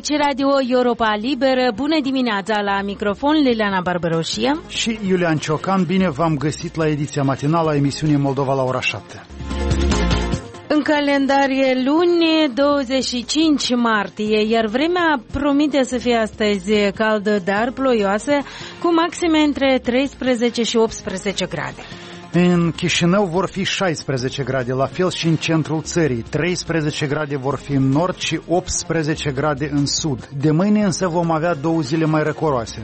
Aici Radio Europa Liberă. Bună dimineața, la microfon Liliana Barbaroșie și Iulian Ciocan. Bine v-am găsit la ediția matinală a emisiunii Moldova la ora 7. În calendar e luni, 25 martie, iar vremea promite să fie astăzi caldă, dar ploioasă, cu maxime între 13 și 18 grade. În Chișinău vor fi 16 grade, la fel și în centrul țării. 13 grade vor fi în nord și 18 grade în sud. De mâine însă vom avea 2 zile mai răcoroase.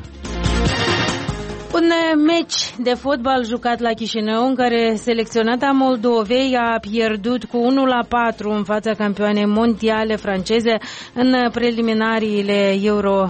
Un meci de fotbal jucat la Chișinău, în care selecționata Moldovei a pierdut cu 1-4 în fața campioanei mondiale franceze în preliminariile Euro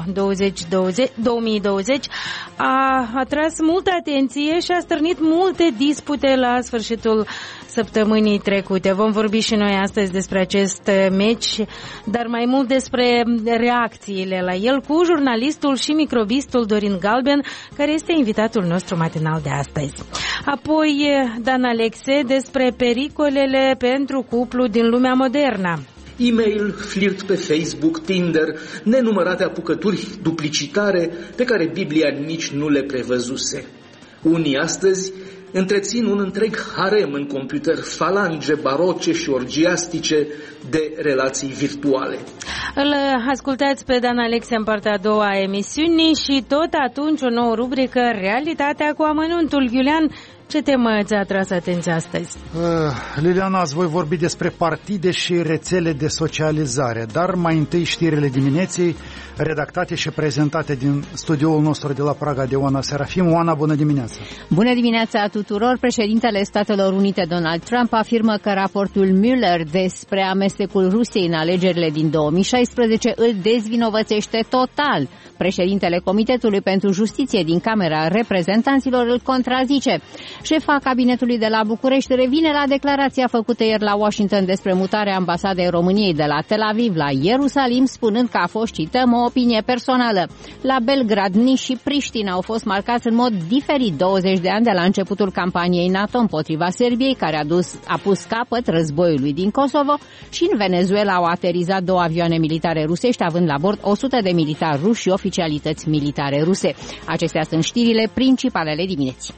2020, a atras multă atenție și a stârnit multe dispute la sfârșitul săptămânii trecute. Vom vorbi și noi astăzi despre acest meci, dar mai mult despre reacțiile la el cu jurnalistul și microbistul Dorin Galben, care este invitatul nostru matinal de astăzi. Apoi Dan Alexe despre pericolele pentru cuplu din lumea modernă. E-mail, flirt pe Facebook, Tinder, nenumărate apucături duplicitare pe care Biblia nici nu le prevăzuse. Unii astăzi întrețin un întreg harem în computer, falange baroce și orgiastice de relații virtuale. Îl ascultați pe Dan Alexe în partea a doua a emisiunii și tot atunci o nouă rubrică, Realitatea cu amănuntul. Iulian, ce temă ți-a atras atenția astăzi? Liliana, azi voi vorbi despre partide și rețele de socializare, dar mai întâi știrile dimineții, redactate și prezentate din studioul nostru de la Praga de Oana Serafim. Oana, bună dimineața! Bună dimineața tuturor! Președintele Statelor Unite Donald Trump afirmă că raportul Mueller despre amestecul Rusiei în alegerile din 2016 îl dezvinovățește total. Președintele Comitetului pentru Justiție din Camera Reprezentanților îl contrazice. Șefa cabinetului de la București revine la declarația făcută ieri la Washington despre mutarea ambasadei României de la Tel Aviv la Ierusalim, spunând că a fost, cităm, o opinie personală. La Belgrad, Niš și Priștina au fost marcați în mod diferit 20 de ani de la începutul campaniei NATO împotriva Serbiei, care a pus capăt războiului din Kosovo, și în Venezuela au aterizat 2 avioane militare rusești, având la bord 100 de militari ruși și oficialități militare ruse. Acestea sunt știrile principalele dimineții.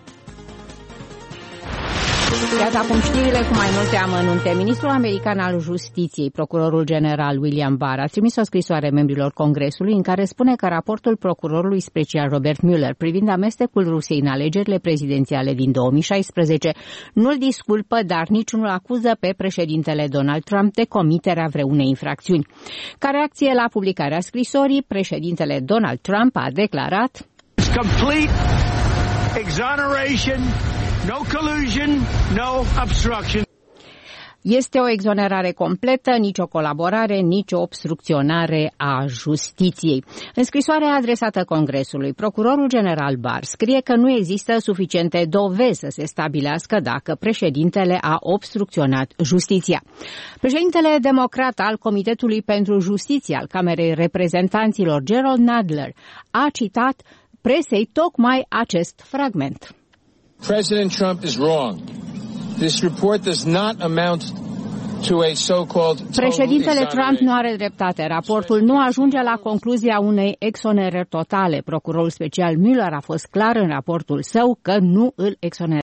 Iată acum știrile cu mai multe amănunte. Ministrul american al Justiției, procurorul general William Barr, a trimis o scrisoare membrilor Congresului în care spune că raportul procurorului special Robert Mueller privind amestecul Rusiei în alegerile prezidențiale din 2016 nu-l disculpă, dar nici nu-l acuză pe președintele Donald Trump de comiterea vreunei infracțiuni. Ca reacție la publicarea scrisorii, președintele Donald Trump a declarat: Complete exoneration. No collusion, no obstruction. Este o exonerare completă, nicio colaborare, nicio obstrucționare a justiției. În scrisoarea adresată Congresului, procurorul general Barr scrie că nu există suficiente dovezi să se stabilească dacă președintele a obstrucționat justiția. Președintele democrat al Comitetului pentru Justiție al Camerei Reprezentanților, Gerald Nadler, a citat presei tocmai acest fragment. President Trump is wrong. This report does not amount to a so-called Președintele Trump nu are dreptate. Raportul nu ajunge la concluzia unei exonerări totale. Procurorul special Mueller a fost clar în raportul său că nu îl exonerează.